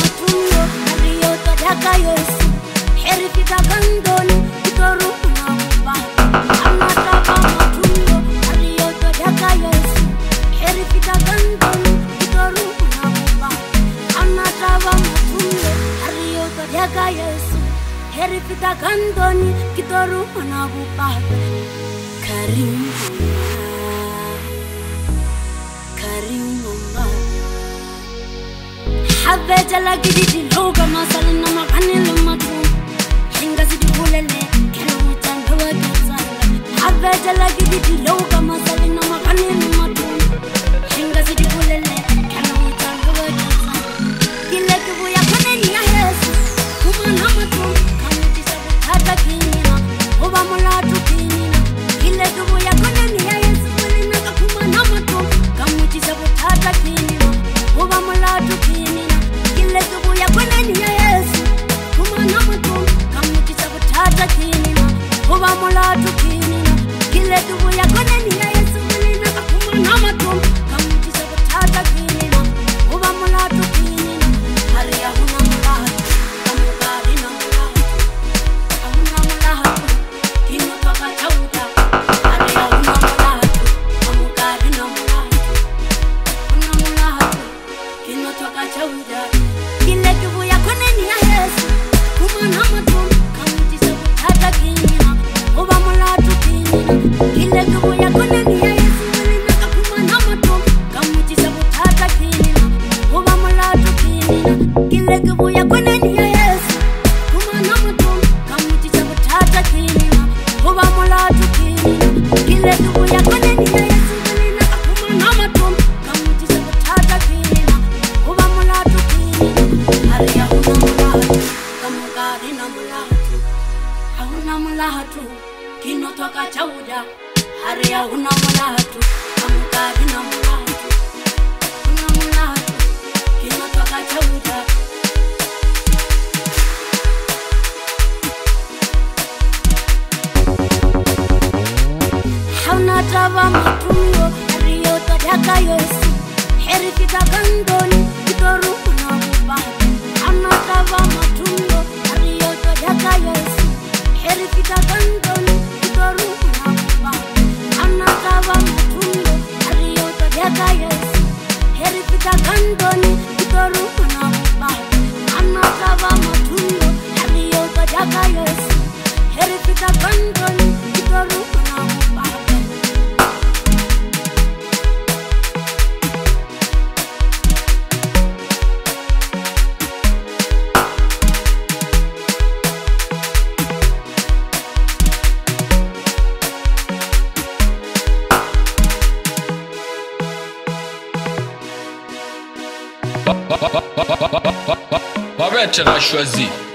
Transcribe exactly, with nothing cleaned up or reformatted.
matungo Rio tadaka Yesu Herifi takandoni Kitoru unakuba Anataba matungo Rio tadaka Yesu Herifi takandoni Kitoru unakuba Anataba matungo Rio tadaka Yesu Herifi takandoni Kitoru unakuba Karim حبيت الاقي دي لوقا ما صلنا ما غني لما تكون حين قصدي بولله كانوا تنهوا كتصل حبيت الاقي دي لوقا ما صلنا ما غني لما تكون حين قصدي بولله كانوا تنهوا كتصل قلت ابويا كنني يا يسوع وما نمتون كانوا تسبوا تاتكينينا وبملاتو كينينا قلت ابويا كنني يا يسوع ولنك وما نمتون كانوا تسبوا تاتكينينا وبملاتو كينينا Letubu ya kweneni ya Yesu Kuma namutu Kamuti sabutata kinina Uba mulatu kinina Kiletubu ya kweneni ya Yesu Mulina kakuma namutu Kamuti sabutata kinina Uba mulatu kinina Haria huna mulatu Kamukari na mulatu Ahuna mulatu Kino toka chauta Haria huna mulatu Kamukari na mulatu Huna mulatu Kino toka chauta Kile kibu ya kweneni ya Yesu Kuma namutu Kamuti sabutata kinina Uba mulatu kinina Kile kibu ya kweneni ya Yesu Mulina kakuma namutu Kamuti sabutata kinina Uba mulatu kinina Kile kibu ya kweneni ya Yesu Kuma namutu Kamuti sabutata kinina Uba mulatu kinina Kile kibu ya kweneni ya Yesu Mulina kakuma namutu Kamuti sabutata kinina Uba mulatu kinina Haria huna mulatu, kamukari na mulatu Ahuna mulatu, kino toka chauda Haria huna mulatu, kamukari na mulatu Huna mulatu, kino toka chauda Hauna taba matungo, Rio tadaka Yesu Herifi takandoni, Kitoru unakuba Anataba matungo Rio tadaka Yesu Herifi takandoni Kitoru unakuba Anataba matungo Rio tadaka Yesu Herifi takandoni Kitoru unakuba Anataba matungo Rio tadaka Yesu Herifi takandoni Kitoru unakuba Barrette a choisi.